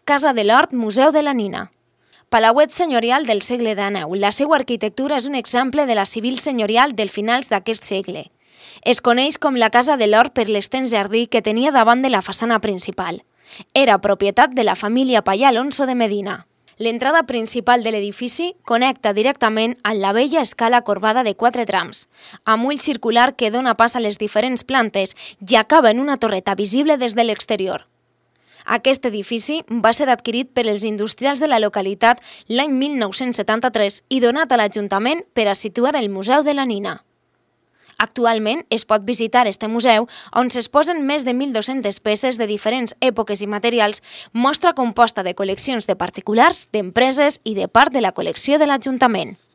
Casa de l'Hort, Museu de la Nina. Palauet senyorial del segle XIX. La seva arquitectura és un exemple de la civil senyorial del finals d'aquest segle. Es coneix com la Casa de l'Hort per l'extens jardí que tenia davant de la façana principal. Era propietat de la família Pallà Alonso de Medina. L'entrada principal de l'edifici connecta directament amb la vella escala corbada de 4 trams, amb ull circular que dona pas a les diferents plantes i acaba en una torreta visible des de l'exterior. Aquest edifici va ser adquirit per els industrials de la localitat l'any 1973 i donat a l'Ajuntament per a situar el Museu de la Nina. Actualment es pot visitar este museu on s'exposen més de 1.200 peces de diferents èpoques i materials, mostra composta de col·leccions de particulars, d'empreses i de part de la col·lecció de l'Ajuntament.